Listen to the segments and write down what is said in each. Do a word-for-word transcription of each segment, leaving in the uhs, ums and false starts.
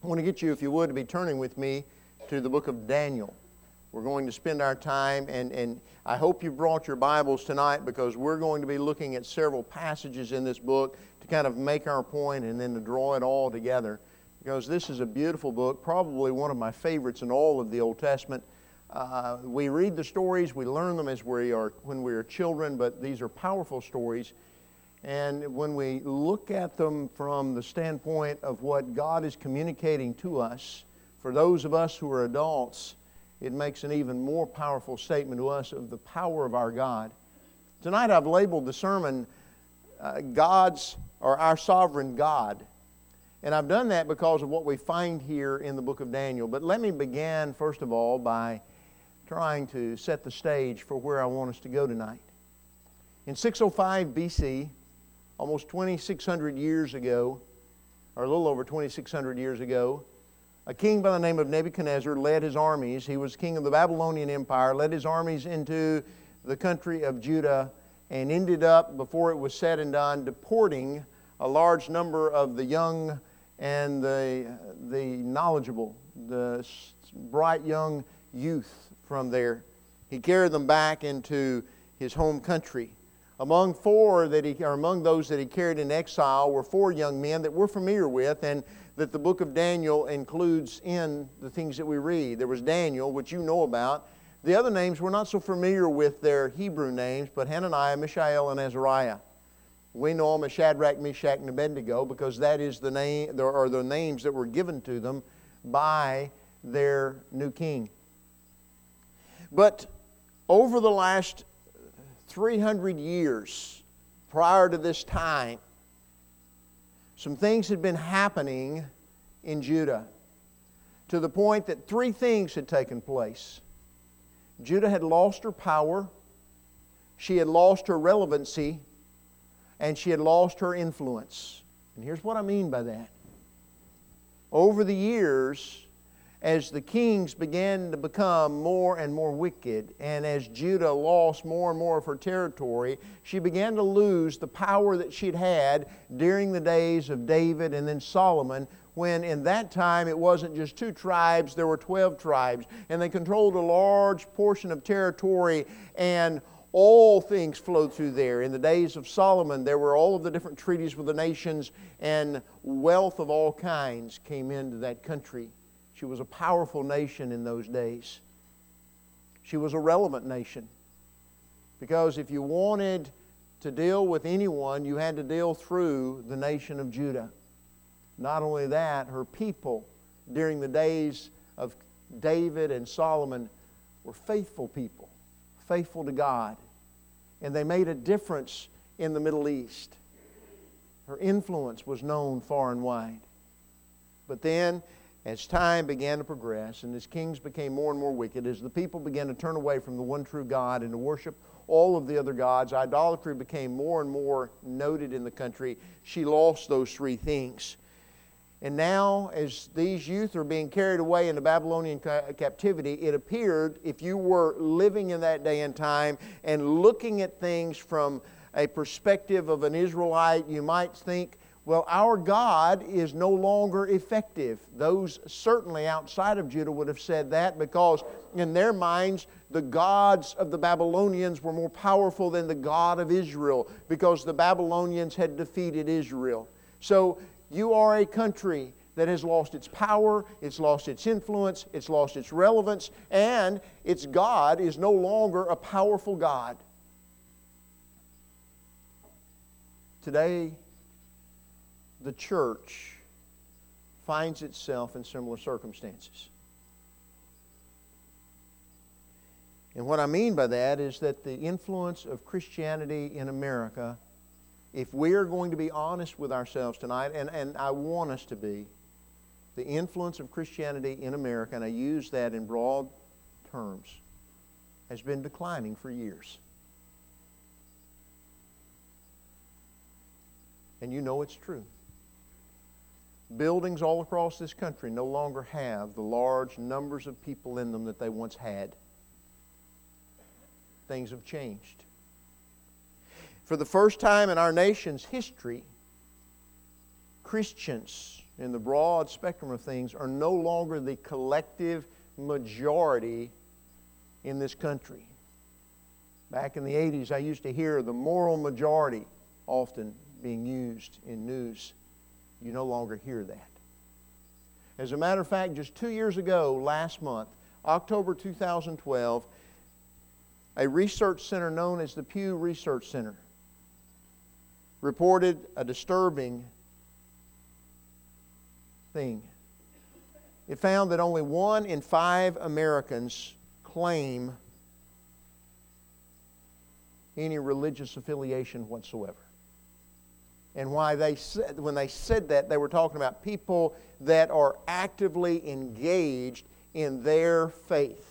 I want to get you, if you would, to be turning with me to the book of Daniel. We're going to spend our time, and, and I hope you brought your Bibles tonight, because we're going to be looking at several passages in this book to kind of make our point and then to draw it all together. Because this is a beautiful book, probably one of my favorites in all of the Old Testament. Uh, we read the stories, we learn them as we are when we are children, but these are powerful stories. And when we look at them from the standpoint of what God is communicating to us, for those of us who are adults, it makes an even more powerful statement to us of the power of our God. Tonight I've labeled the sermon, uh, God's, or Our Sovereign God. And I've done that because of what we find here in the book of Daniel. But let me begin, first of all, by trying to set the stage for where I want us to go tonight. In six oh five B C, almost twenty-six hundred years ago, or a little over twenty-six hundred years ago, a king by the name of Nebuchadnezzar led his armies. He was king of the Babylonian Empire, led his armies into the country of Judah, and ended up, before it was said and done, deporting a large number of the young and the, the knowledgeable, the bright young youth from there. He carried them back into his home country. Among four that he, or among those that he carried in exile were four young men that we're familiar with, and that the book of Daniel includes in the things that we read. There was Daniel, which you know about. The other names we're not so familiar with their Hebrew names, but Hananiah, Mishael, and Azariah. We know them as Shadrach, Meshach, and Abednego, because that is the name, or the names that were given to them by their new king. But over the last three hundred years prior to this time, some things had been happening in Judah to the point that three things had taken place. Judah had lost her power, she had lost her relevancy, and she had lost her influence. And here's what I mean by that. Over the years, as the kings began to become more and more wicked, and as Judah lost more and more of her territory, she began to lose the power that she'd had during the days of David and then Solomon, when in that time it wasn't just two tribes, there were twelve tribes, and they controlled a large portion of territory, and all things flowed through there. In the days of Solomon, there were all of the different treaties with the nations, and wealth of all kinds came into that country. She was a powerful nation in those days. She was a relevant nation. Because if you wanted to deal with anyone, you had to deal through the nation of Judah. Not only that, her people during the days of David and Solomon were faithful people, faithful to God. And they made a difference in the Middle East. Her influence was known far and wide. But then, as time began to progress and as kings became more and more wicked, as the people began to turn away from the one true God and to worship all of the other gods, idolatry became more and more noted in the country. She lost those three things. And now, as these youth are being carried away into Babylonian captivity, it appeared, if you were living in that day and time and looking at things from a perspective of an Israelite, you might think, well, our God is no longer effective. Those certainly outside of Judah would have said that, because in their minds, the gods of the Babylonians were more powerful than the God of Israel, because the Babylonians had defeated Israel. So you are a country that has lost its power, it's lost its influence, it's lost its relevance, and its God is no longer a powerful God. Today, the church finds itself in similar circumstances. And what I mean by that is that the influence of Christianity in America, if we are going to be honest with ourselves tonight, and, and I want us to be, the influence of Christianity in America, and I use that in broad terms, has been declining for years. And you know it's true. Buildings all across this country no longer have the large numbers of people in them that they once had. Things have changed. For the first time in our nation's history, Christians in the broad spectrum of things, are no longer the collective majority in this country. Back in the eighties, I used to hear the moral majority often being used in news. You no longer hear that. As a matter of fact, just two years ago, last month, October two thousand twelve, a research center known as the Pew Research Center reported a disturbing thing. It found that only one in five Americans claim any religious affiliation whatsoever. And why they said, when they said that, they were talking about people that are actively engaged in their faith.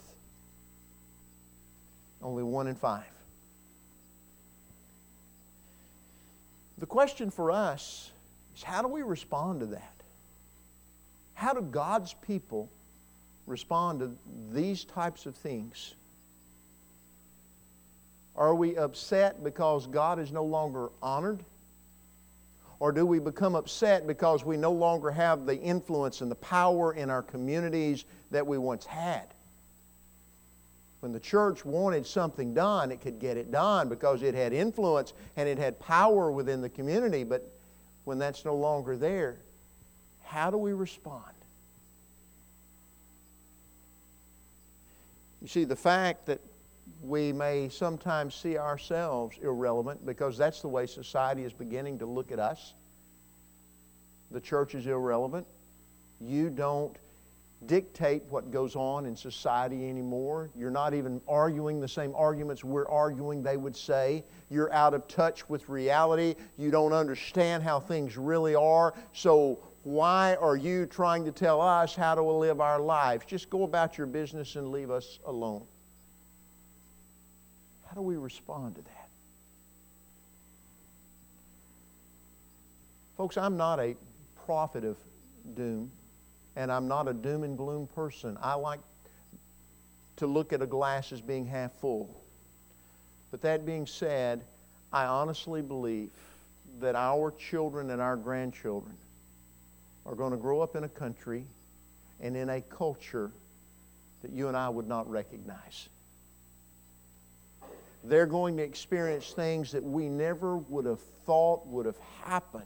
Only one in five. The question for us is, how do we respond to that? How do God's people respond to these types of things? Are we upset because God is no longer honored? Or do we become upset because we no longer have the influence and the power in our communities that we once had? When the church wanted something done, it could get it done because it had influence and it had power within the community. But when that's no longer there, how do we respond? You see, the fact that we may sometimes see ourselves irrelevant because that's the way society is beginning to look at us. The church is irrelevant. You don't dictate what goes on in society anymore. You're not even arguing the same arguments we're arguing, they would say. You're out of touch with reality. You don't understand how things really are. So why are you trying to tell us how to live our lives? Just go about your business and leave us alone. How do we respond to that? Folks, I'm not a prophet of doom, and I'm not a doom and gloom person. I like to look at a glass as being half full. But that being said, I honestly believe that our children and our grandchildren are going to grow up in a country and in a culture that you and I would not recognize. They're going to experience things that we never would have thought would have happened.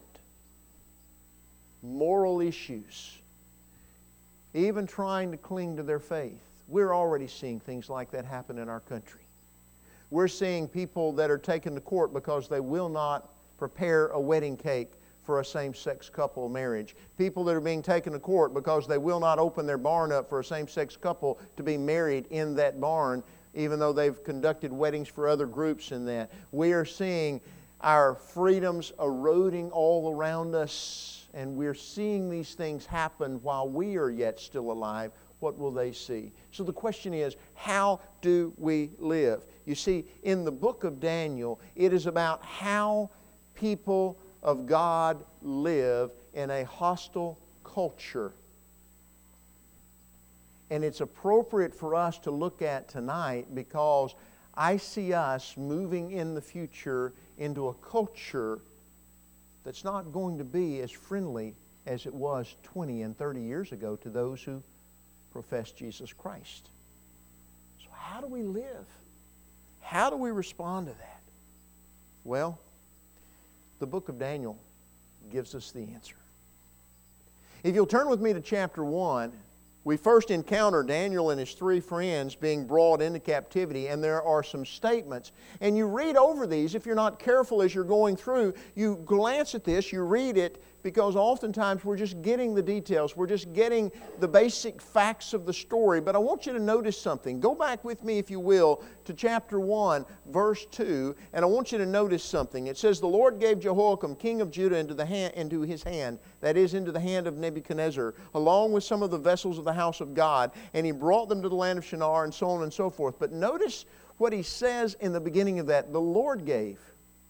Moral issues. Even trying to cling to their faith. We're already seeing things like that happen in our country. We're seeing people that are taken to court because they will not prepare a wedding cake for a same-sex couple marriage. People that are being taken to court because they will not open their barn up for a same-sex couple to be married in that barn, even though they've conducted weddings for other groups in that. We are seeing our freedoms eroding all around us, and we're seeing these things happen while we are yet still alive. What will they see? So the question is, how do we live? You see, in the book of Daniel, it is about how people of God live in a hostile culture. And it's appropriate for us to look at tonight because I see us moving in the future into a culture that's not going to be as friendly as it was twenty and thirty years ago to those who profess Jesus Christ. So how do we live? How do we respond to that? Well, the book of Daniel gives us the answer. If you'll turn with me to chapter one, we first encounter Daniel and his three friends being brought into captivity, and there are some statements. And you read over these. If you're not careful as you're going through, you glance at this, you read it, because oftentimes we're just getting the details. We're just getting the basic facts of the story. But I want you to notice something. Go back with me, if you will, to chapter one, verse two, and I want you to notice something. It says, "The Lord gave Jehoiakim, king of Judah, into, the hand, into his hand, that is, into the hand of Nebuchadnezzar, along with some of the vessels of the house of God, and he brought them to the land of Shinar," and so on and so forth. But notice what he says in the beginning of that. The Lord gave.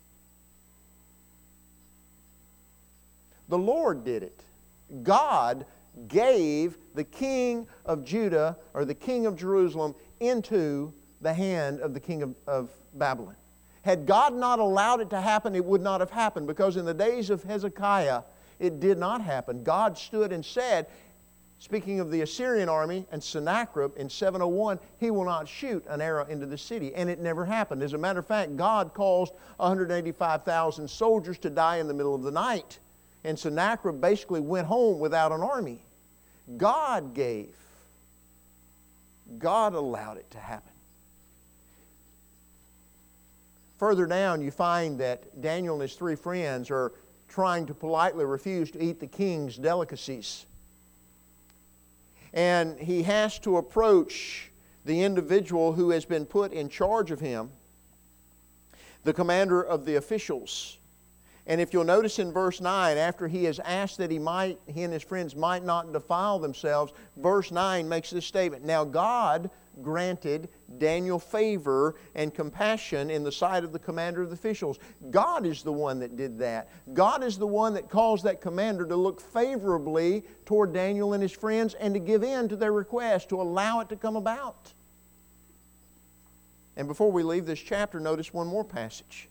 The Lord did it. God gave the king of Judah, or the king of Jerusalem, into the hand of the king of, of Babylon. Had God not allowed it to happen, it would not have happened, because in the days of Hezekiah, It did not happen. God stood and said, speaking of the Assyrian army and Sennacherib in seven oh one, he will not shoot an arrow into the city. And it never happened. As a matter of fact, God caused one hundred eighty-five thousand soldiers to die in the middle of the night. And Sennacherib basically went home without an army. God gave. God allowed it to happen. Further down, you find that Daniel and his three friends are trying to politely refuse to eat the king's delicacies. And he has to approach the individual who has been put in charge of him, the commander of the officials. And if you'll notice in verse nine, after he has asked that he might, he and his friends might not defile themselves, verse nine makes this statement. Now God granted Daniel favor and compassion in the sight of the commander of the officials. God is the one that did that. God is the one that caused that commander to look favorably toward Daniel and his friends and to give in to their request, to allow it to come about. And before we leave this chapter, notice one more passage.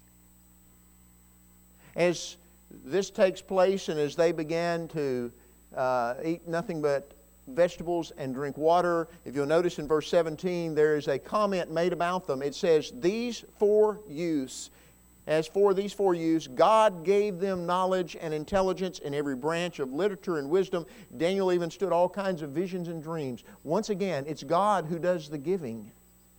As this takes place and as they began to uh, eat nothing but vegetables and drink water, if you'll notice in verse seventeen, there is a comment made about them. It says, these four youths, as for these four youths, God gave them knowledge and intelligence in every branch of literature and wisdom. Daniel even stood all kinds of visions and dreams. Once again, it's God who does the giving.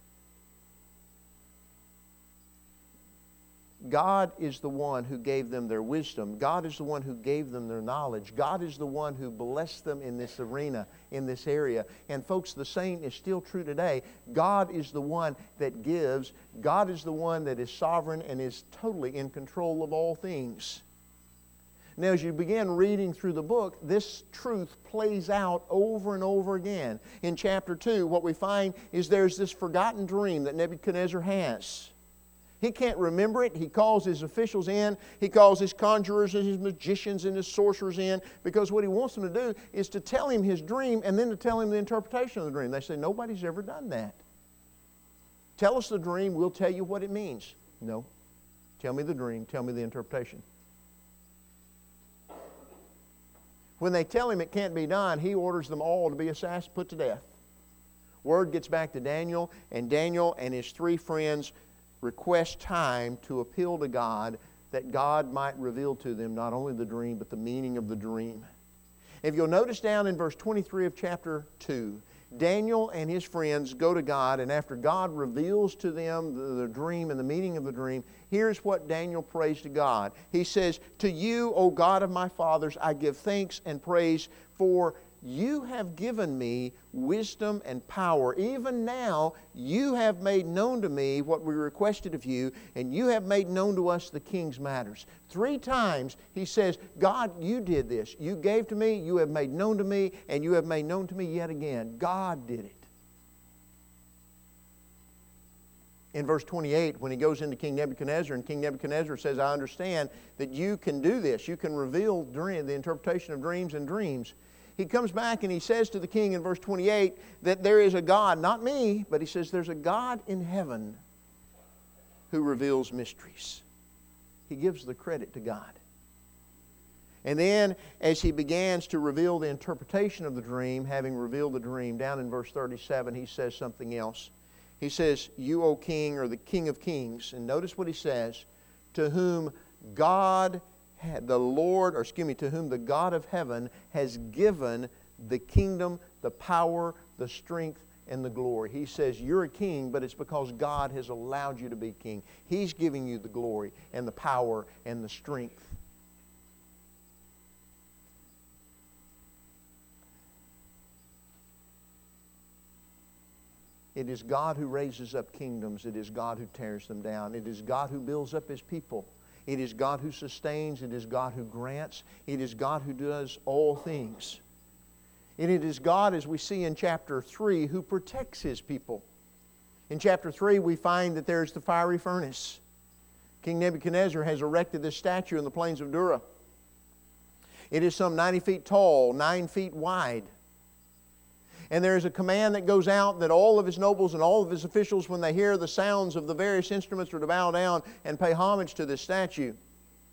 God is the one who gave them their wisdom. God is the one who gave them their knowledge. God is the one who blessed them in this arena, in this area. And folks, the same is still true today. God is the one that gives. God is the one that is sovereign and is totally in control of all things. Now, as you begin reading through the book, this truth plays out over and over again. In chapter two, what we find is there's this forgotten dream that Nebuchadnezzar has. He can't remember it. He calls his officials in. He calls his conjurers and his magicians and his sorcerers in, because what he wants them to do is to tell him his dream and then to tell him the interpretation of the dream. They say, nobody's ever done that. Tell us the dream, we'll tell you what it means. No. Tell me the dream, tell me the interpretation. When they tell him it can't be done, he orders them all to be assassinated, put to death. Word gets back to Daniel, and Daniel and his three friends request time to appeal to God, that God might reveal to them not only the dream, but the meaning of the dream. If you'll notice down in verse twenty-three of chapter two, Daniel and his friends go to God, and after God reveals to them the, the dream and the meaning of the dream, here's what Daniel prays to God. He says, to you, O God of my fathers, I give thanks and praise, for you have given me wisdom and power. Even now, you have made known to me what we requested of you, and you have made known to us the king's matters. Three times he says, God, you did this. You gave to me, you have made known to me, and you have made known to me yet again. God did it. In verse twenty-eight, when he goes into King Nebuchadnezzar, and King Nebuchadnezzar says, I understand that you can do this. You can reveal dream, the interpretation of dreams and dreams. He comes back and he says to the king in verse twenty-eight that there is a God, not me, but he says there's a God in heaven who reveals mysteries. He gives the credit to God. And then as he begins to reveal the interpretation of the dream, having revealed the dream, down in verse thirty-seven he says something else. He says, you, O king, or the King of Kings, and notice what he says, to whom God the Lord, or excuse me, to whom the God of heaven has given the kingdom, the power, the strength, and the glory. He says, you're a king, but it's because God has allowed you to be king. He's giving you the glory and the power and the strength. It is God who raises up kingdoms. It is God who tears them down. It is God who builds up His people. It is God who sustains. It is God who grants. It is God who does all things. And it is God, as we see in chapter three, who protects His people. In chapter three, we find that there's the fiery furnace. King Nebuchadnezzar has erected this statue in the plains of Dura. It is some ninety feet tall, nine feet wide. And there is a command that goes out that all of his nobles and all of his officials, when they hear the sounds of the various instruments, are to bow down and pay homage to this statue.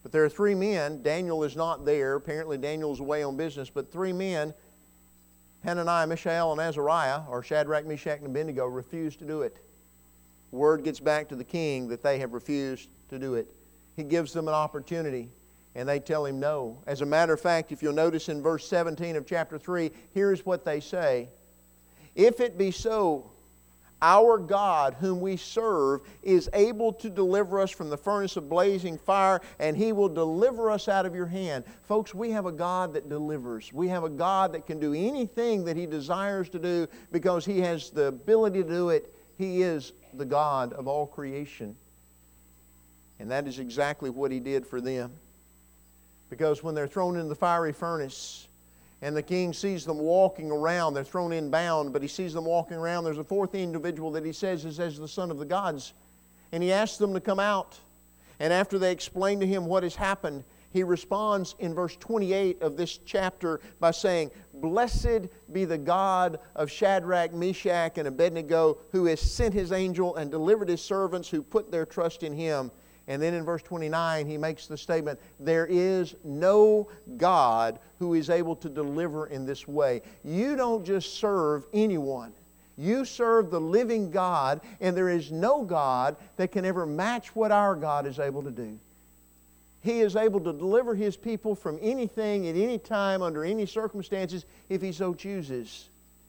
But there are three men. Daniel is not there. Apparently Daniel's away on business. But three men, Hananiah, Mishael, and Azariah, or Shadrach, Meshach, and Abednego, refused to do it. Word gets back to the king that they have refused to do it. He gives them an opportunity, and they tell him no. As a matter of fact, if you'll notice in verse seventeen of chapter three, here's what they say. If it be so, our God, whom we serve, is able to deliver us from the furnace of blazing fire, and He will deliver us out of your hand. Folks, we have a God that delivers. We have a God that can do anything that He desires to do because He has the ability to do it. He is the God of all creation. And that is exactly what He did for them. Because when they're thrown in the fiery furnace, and the king sees them walking around. They're thrown in bound, but he sees them walking around. There's a fourth individual that he says is as the son of the gods. And he asks them to come out. And after they explain to him what has happened, he responds in verse twenty-eight of this chapter by saying, Blessed be the God of Shadrach, Meshach, and Abednego, who has sent His angel and delivered His servants who put their trust in Him. And then in verse twenty-nine, he makes the statement, there is no God who is able to deliver in this way. You don't just serve anyone. You serve the living God, and there is no God that can ever match what our God is able to do. He is able to deliver His people from anything at any time, under any circumstances, if He so chooses.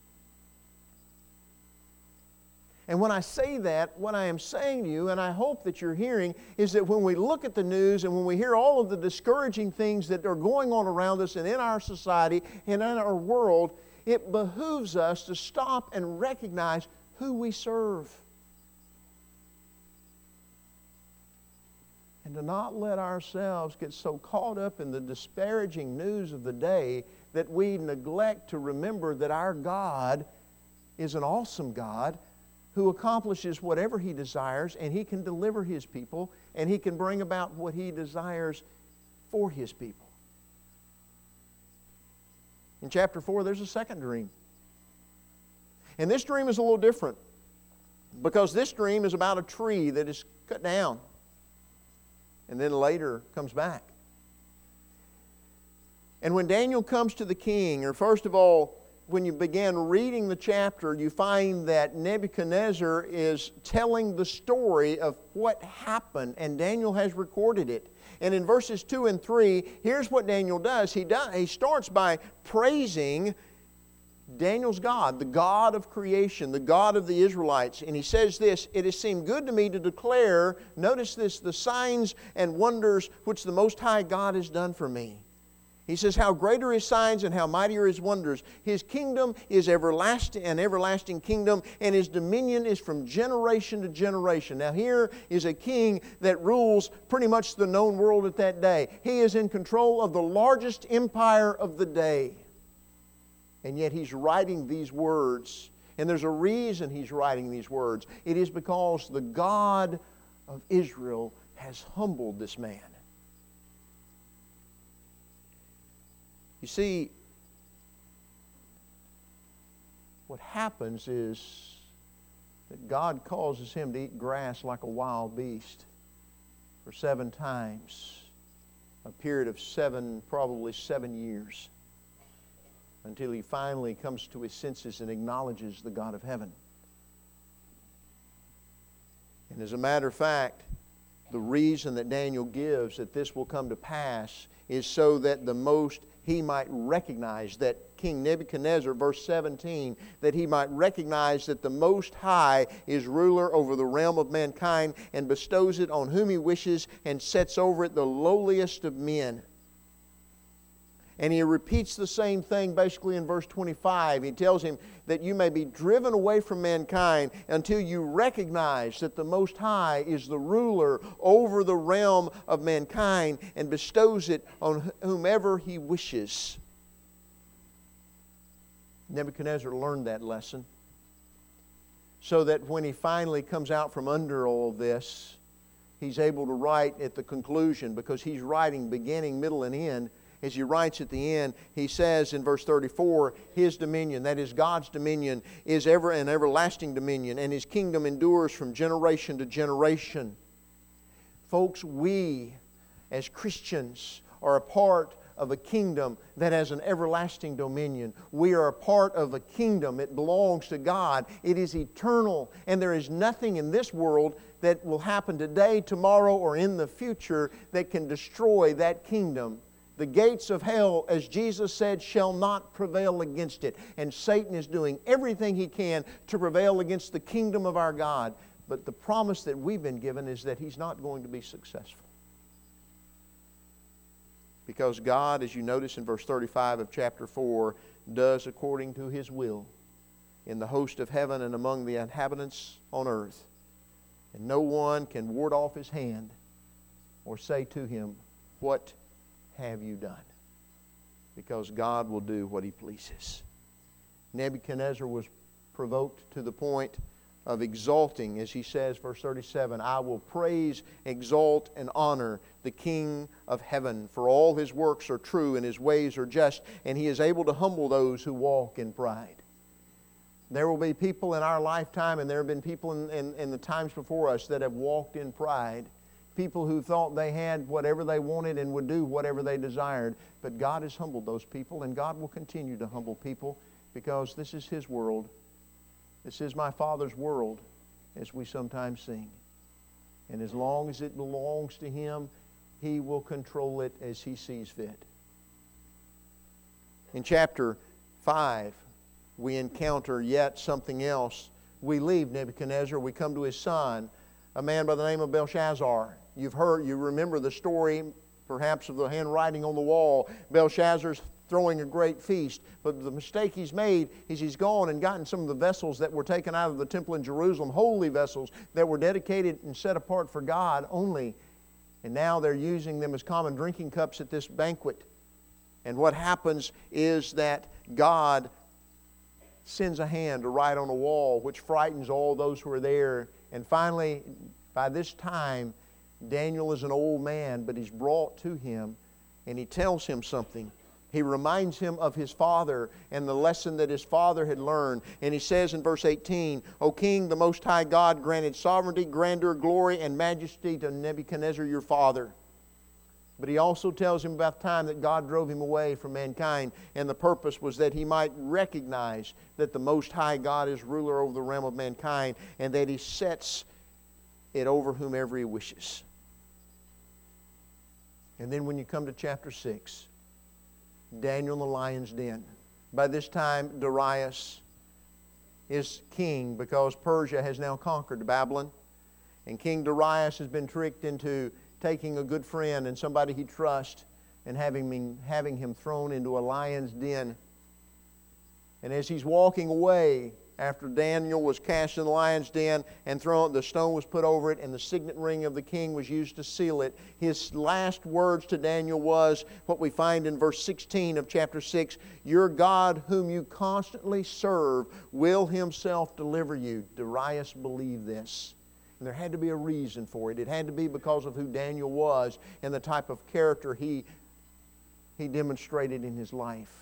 And when I say that, what I am saying to you, and I hope that you're hearing, is that when we look at the news and when we hear all of the discouraging things that are going on around us and in our society and in our world, it behooves us to stop and recognize who we serve. And to not let ourselves get so caught up in the disparaging news of the day that we neglect to remember that our God is an awesome God who accomplishes whatever He desires, and He can deliver His people, and He can bring about what He desires for His people. In chapter four, there's a second dream. And this dream is a little different, because this dream is about a tree that is cut down and then later comes back. And when Daniel comes to the king, or first of all, when you begin reading the chapter, you find that Nebuchadnezzar is telling the story of what happened, and Daniel has recorded it. And in verses two and three, here's what Daniel does. He, does, he starts by praising Daniel's God, the God of creation, the God of the Israelites. And he says this, It has seemed good to me to declare, notice this, the signs and wonders which the Most High God has done for me. He says, how great are His signs and how mighty are His wonders. His kingdom is everlasting, an everlasting kingdom, and His dominion is from generation to generation. Now here is a king that rules pretty much the known world at that day. He is in control of the largest empire of the day. And yet he's writing these words. And there's a reason he's writing these words. It is because the God of Israel has humbled this man. You see, what happens is that God causes him to eat grass like a wild beast for seven times, a period of seven, probably seven years, until he finally comes to his senses and acknowledges the God of heaven. And as a matter of fact, the reason that Daniel gives that this will come to pass is so that the most he might recognize that King Nebuchadnezzar, verse seventeen, that he might recognize that the Most High is ruler over the realm of mankind and bestows it on whom He wishes and sets over it the lowliest of men. And he repeats the same thing basically in verse twenty-five. He tells him that you may be driven away from mankind until you recognize that the Most High is the ruler over the realm of mankind and bestows it on whomever He wishes. Nebuchadnezzar learned that lesson, so that when he finally comes out from under all of this, he's able to write at the conclusion, because he's writing beginning, middle, and end. As he writes at the end, he says in verse thirty-four, His dominion, that is God's dominion, is ever an everlasting dominion, and His kingdom endures from generation to generation. Folks, we as Christians, are a part of a kingdom that has an everlasting dominion. We are a part of a kingdom. It belongs to God. It is eternal. And there is nothing in this world that will happen today, tomorrow, or in the future that can destroy that kingdom. The gates of hell, as Jesus said, shall not prevail against it. And Satan is doing everything he can to prevail against the kingdom of our God. But the promise that we've been given is that he's not going to be successful. Because God, as you notice in verse thirty-five of chapter four, does according to His will in the host of heaven and among the inhabitants on earth. And no one can ward off His hand or say to Him, "What have you done?" Because God will do what He pleases. Nebuchadnezzar was provoked to the point of exalting, as he says, verse thirty-seven, "I will praise, exalt, and honor the King of heaven, for all His works are true and His ways are just, and He is able to humble those who walk in pride." There will be people in our lifetime, and there have been people in, in, in the times before us that have walked in pride. People who thought they had whatever they wanted and would do whatever they desired. But God has humbled those people, and God will continue to humble people, because this is His world. This is my Father's world, as we sometimes sing. And as long as it belongs to Him, He will control it as He sees fit. In chapter five, we encounter yet something else. We leave Nebuchadnezzar. We come to his son, a man by the name of Belshazzar. You've heard, you remember the story, perhaps, of the handwriting on the wall. Belshazzar's throwing a great feast. But the mistake he's made is he's gone and gotten some of the vessels that were taken out of the temple in Jerusalem, holy vessels that were dedicated and set apart for God only. And now they're using them as common drinking cups at this banquet. And what happens is that God sends a hand to write on a wall, which frightens all those who are there. And finally, by this time, Daniel is an old man, but he's brought to him, and he tells him something. He reminds him of his father and the lesson that his father had learned. And he says in verse eighteen, "O King, the Most High God granted sovereignty, grandeur, glory, and majesty to Nebuchadnezzar your father." But he also tells him about the time that God drove him away from mankind, and the purpose was that he might recognize that the Most High God is ruler over the realm of mankind, and that He sets it over whomever He wishes. And then when you come to chapter six, Daniel in the lion's den. By this time, Darius is king, because Persia has now conquered Babylon. And King Darius has been tricked into taking a good friend and somebody he trusts and having him, having him thrown into a lion's den. And as he's walking away, after Daniel was cast in the lion's den and thrown, the stone was put over it, and the signet ring of the king was used to seal it. His last words to Daniel was what we find in verse sixteen of chapter six, "Your God whom you constantly serve will Himself deliver you." Darius believed this. And there had to be a reason for it. It had to be because of who Daniel was and the type of character he, he demonstrated in his life.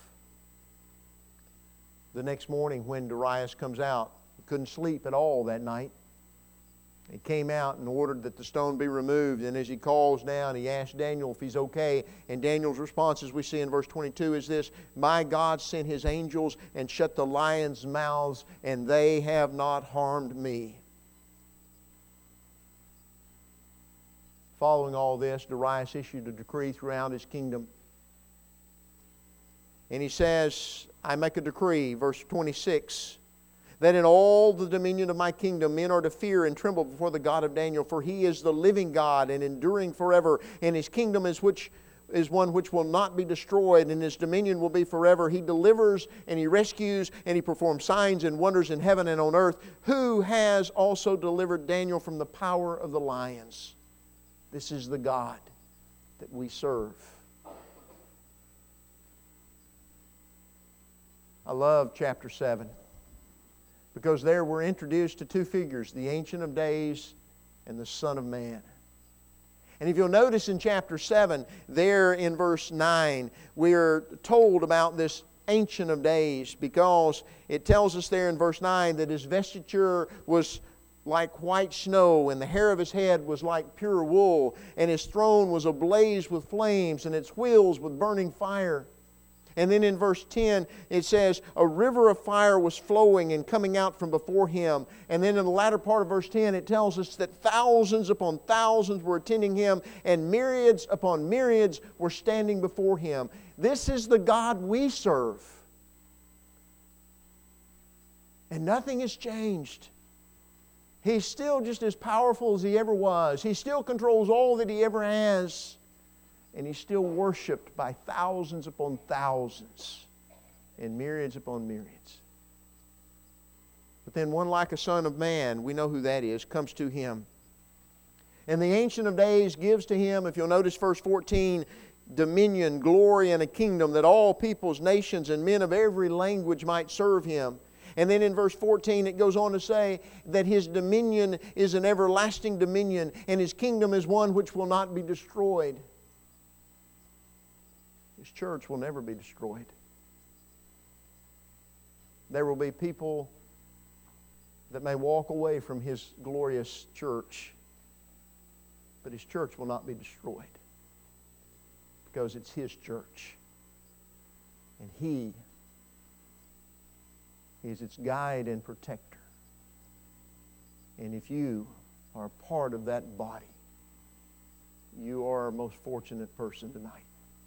The next morning when Darius comes out, he couldn't sleep at all that night. He came out and ordered that the stone be removed. And as he calls down, he asks Daniel if he's okay. And Daniel's response, as we see in verse twenty-two, is this: "My God sent His angels and shut the lions' mouths, and they have not harmed me." Following all this, Darius issued a decree throughout his kingdom. And he says, "I make a decree," verse twenty-six, "that in all the dominion of my kingdom men are to fear and tremble before the God of Daniel, for He is the living God and enduring forever, and His kingdom is which is one which will not be destroyed, and His dominion will be forever. He delivers and He rescues, and He performs signs and wonders in heaven and on earth, who has also delivered Daniel from the power of the lions." This is the God that we serve. I love chapter seven, because there we're introduced to two figures, the Ancient of Days and the Son of Man. And if you'll notice in chapter seven, there in verse nine, we're told about this Ancient of Days, because it tells us there in verse nine that his vestiture was like white snow, and the hair of his head was like pure wool, and his throne was ablaze with flames, and its wheels with burning fire. And then in verse ten it says, a river of fire was flowing and coming out from before him. And then in the latter part of verse ten it tells us that thousands upon thousands were attending him, and myriads upon myriads were standing before him. This is the God we serve. And nothing has changed. He's still just as powerful as He ever was. He still controls all that He ever has. And He's still worshiped by thousands upon thousands and myriads upon myriads. But then one like a Son of Man, we know who that is, comes to Him. And the Ancient of Days gives to Him, if you'll notice verse fourteen, dominion, glory, and a kingdom that all peoples, nations, and men of every language might serve Him. And then in verse fourteen it goes on to say that His dominion is an everlasting dominion, and His kingdom is one which will not be destroyed. His church will never be destroyed. There will be people that may walk away from His glorious church, but His church will not be destroyed because it's His church. And He is its guide and protector. And if you are part of that body, you are a most fortunate person tonight.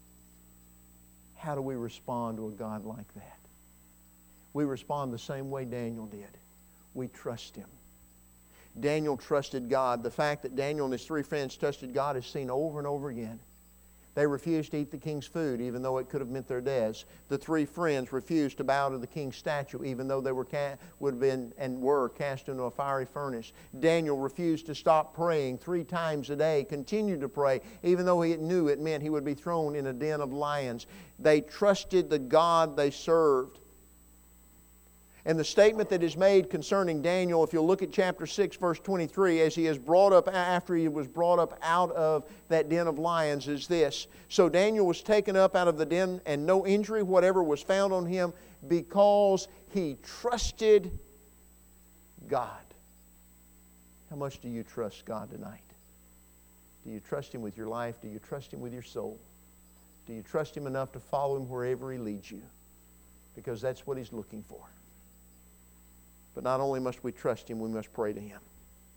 How do we respond to a God like that? We respond the same way Daniel did. We trust Him. Daniel trusted God. The fact that Daniel and his three friends trusted God is seen over and over again. They refused to eat the king's food, even though it could have meant their deaths. The three friends refused to bow to the king's statue, even though they were ca- would have been and were cast into a fiery furnace. Daniel refused to stop praying three times a day, continued to pray, even though he knew it meant he would be thrown in a den of lions. They trusted the God they served. And the statement that is made concerning Daniel, if you'll look at chapter six, verse twenty-three, as he is brought up, after he was brought up out of that den of lions, is this. So Daniel was taken up out of the den, and no injury whatever was found on him, because he trusted God. How much do you trust God tonight? Do you trust Him with your life? Do you trust Him with your soul? Do you trust Him enough to follow Him wherever He leads you? Because that's what He's looking for. But not only must we trust Him, we must pray to Him.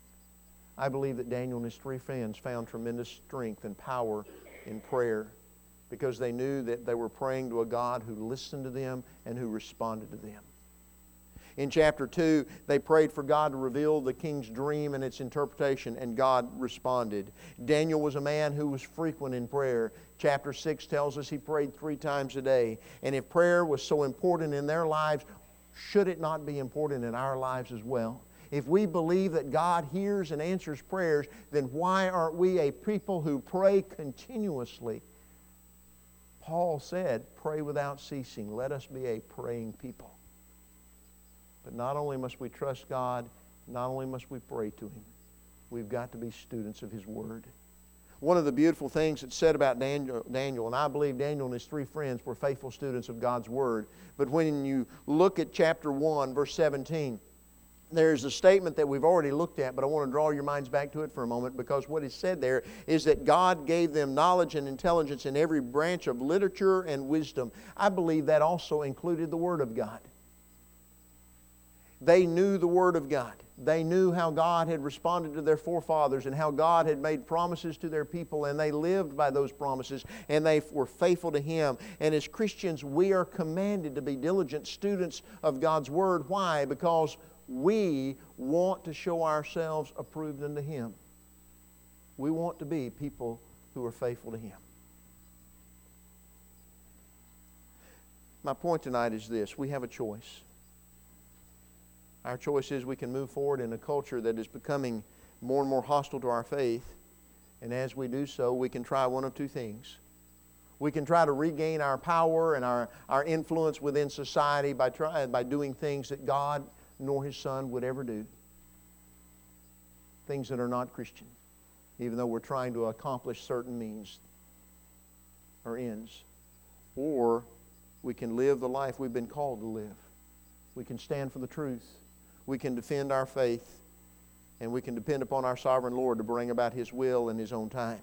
I believe that Daniel and his three friends found tremendous strength and power in prayer because they knew that they were praying to a God who listened to them and who responded to them. In chapter two, they prayed for God to reveal the king's dream and its interpretation, and God responded. Daniel was a man who was frequent in prayer. Chapter six tells us he prayed three times a day. And if prayer was so important in their lives, should it not be important in our lives as well? If we believe that God hears and answers prayers, then why aren't we a people who pray continuously? Paul said, pray without ceasing. Let us be a praying people. But not only must we trust God, not only must we pray to Him, we've got to be students of His Word. One of the beautiful things that's said about Daniel, Daniel, and I believe Daniel and his three friends were faithful students of God's Word. But when you look at chapter one, verse seventeen, there's a statement that we've already looked at, but I want to draw your minds back to it for a moment, because what is said there is that God gave them knowledge and intelligence in every branch of literature and wisdom. I believe that also included the Word of God. They knew the Word of God. They knew how God had responded to their forefathers and how God had made promises to their people, and they lived by those promises, and they were faithful to Him. And as Christians, we are commanded to be diligent students of God's Word. Why? Because we want to show ourselves approved unto Him. We want to be people who are faithful to Him. My point tonight is this: we have a choice. Our choice is we can move forward in a culture that is becoming more and more hostile to our faith. And as we do so, we can try one of two things. We can try to regain our power and our, our influence within society by, try, by doing things that God nor His Son would ever do. Things that are not Christian, even though we're trying to accomplish certain means or ends. Or we can live the life we've been called to live. We can stand for the truth. We can defend our faith, And we can depend upon our sovereign Lord to bring about His will in His own time.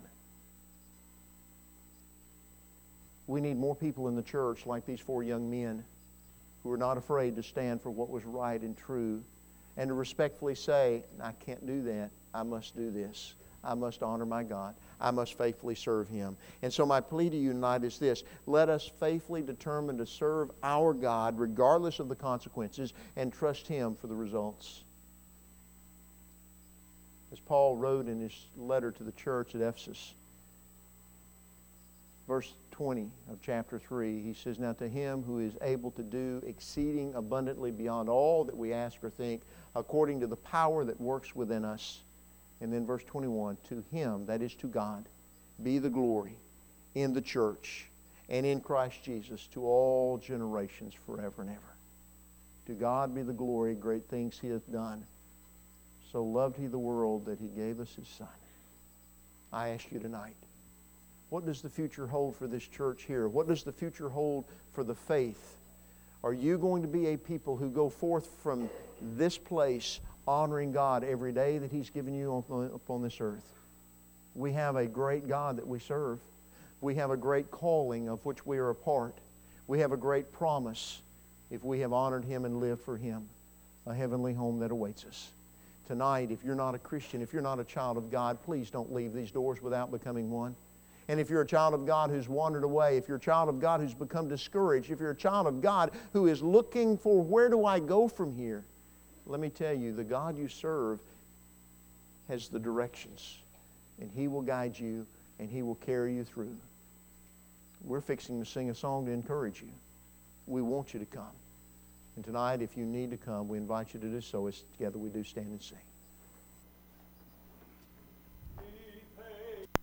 We need more people in the church like these four young men who are not afraid to stand for what was right and true and to respectfully say, I can't do that. I must do this. I must honor my God. I must faithfully serve Him. And so my plea to you tonight is this. Let us faithfully determine to serve our God regardless of the consequences and trust Him for the results. As Paul wrote in his letter to the church at Ephesus, verse twenty of chapter three, he says, Now to Him who is able to do exceeding abundantly beyond all that we ask or think, according to the power that works within us. And then verse twenty-one, to Him, that is to God, be the glory in the church and in Christ Jesus to all generations forever and ever. To God be the glory, great things He hath done. So loved He the world that He gave us His Son. I ask you tonight, what does the future hold for this church here? What does the future hold for the faith? Are you going to be a people who go forth from this place honoring God every day that He's given you upon this earth? We have a great God that we serve. We have a great calling of which we are a part. We have a great promise if we have honored Him and lived for Him, a heavenly home that awaits us. Tonight, if you're not a Christian, if you're not a child of God, please don't leave these doors without becoming one. And if you're a child of God who's wandered away, if you're a child of God who's become discouraged, if you're a child of God who is looking for where do I go from here, let me tell you, the God you serve has the directions. And He will guide you and He will carry you through. We're fixing to sing a song to encourage you. We want you to come. And tonight, if you need to come, we invite you to do so as together we do stand and sing.